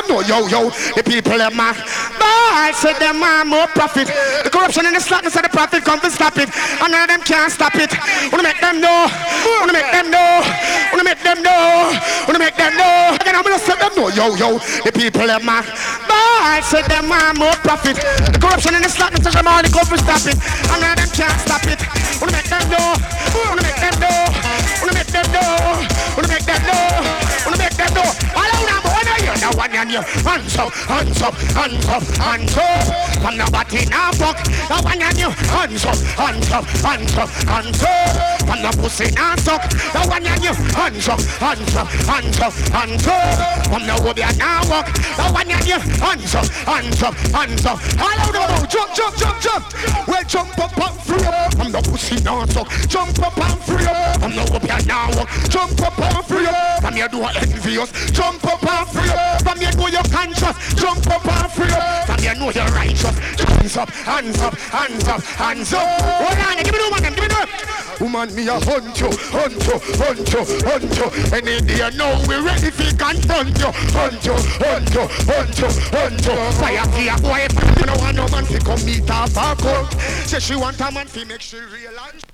know, yo, the people them I said them more profit. The corruption and the slackness of the profit come to stop it. And none of them can't stop it. Wanna make them know. Wanna make them know. Wanna make them know. Wanna make them know. Again, I'm gonna say them know, yo, the people them I said them more profit. The corruption and the slackness of them all come to stop it. And none of them can't stop it. Wanna make them know. Wanna make them know. Wanna make them know. Wanna make them know. Wanna make them know. All out now, but when I hear that one, you hands up, hands up, hands up, hands up. From the body now, fuck. That one, you hands up, hands up, hands up, hands up. From the pussy now, suck. That one, you hands up, hands up, hands up, hands up. From the wood, now walk. That one, you hands up, hands up, hands up. All out now, jump, jump, jump, jump. Well, jump up and free up. From the pussy now, suck. Jump up and free up. From the wood, now walk. Jump up and free up. From your door envious. Jump up and free up. From your know you're conscious. Jump up and free up. From your know you're righteous. Hands up, hands up, hands up, hands up. Hold on, give me the woman, give me the woman, me a hunt you, hunt you, hunt you, hunt you. Any day now we ready to confront you. Hunt you, hunt you, hunt you, hunt you. Fire fear boy, you know want no man to come meet her back up. Say she want a man to make she realize.